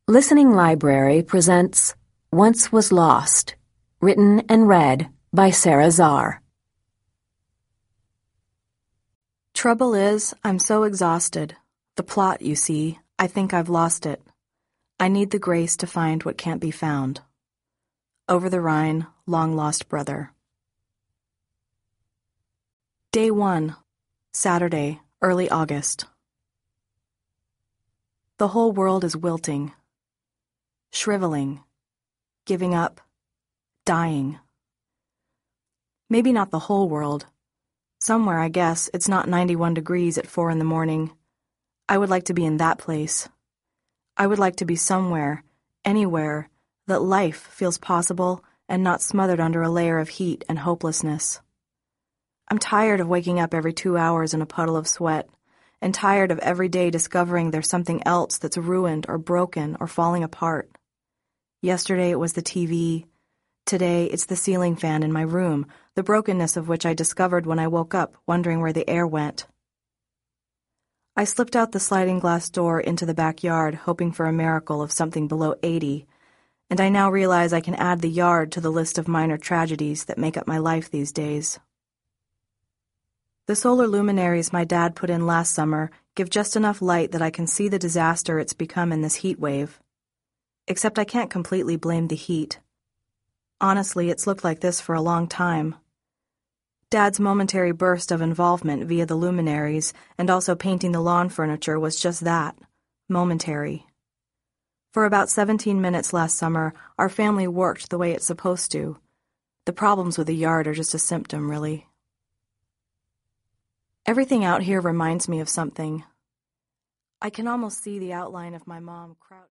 Listening Library presents Once Was Lost, written and read by Sarah Zarr. Trouble is, I'm so exhausted. The plot, you see, I think I've lost it. I need the grace to find what can't be found. Over the Rhine, long-lost brother. Day 1, Saturday, early August. The whole world is wilting, shriveling, giving up, dying. Maybe not the whole world. Somewhere, I guess, it's not 91 degrees at 4 in the morning. I would like to be in that place. I would like to be somewhere, anywhere, that life feels possible and not smothered under a layer of heat and hopelessness. I'm tired of waking up every 2 hours in a puddle of sweat, and tired of every day discovering there's something else that's ruined or broken or falling apart. Yesterday it was the TV. Today it's the ceiling fan in my room, the brokenness of which I discovered when I woke up, wondering where the air went. I slipped out the sliding glass door into the backyard, hoping for a miracle of something below 80, and I now realize I can add the yard to the list of minor tragedies that make up my life these days. The solar luminaries my dad put in last summer give just enough light that I can see the disaster it's become in this heat wave. Except I can't completely blame the heat. Honestly, it's looked like this for a long time. Dad's momentary burst of involvement via the luminaries and also painting the lawn furniture was just that, momentary. For about 17 minutes last summer, our family worked the way it's supposed to. The problems with the yard are just a symptom, really. Everything out here reminds me of something. I can almost see the outline of my mom crouched.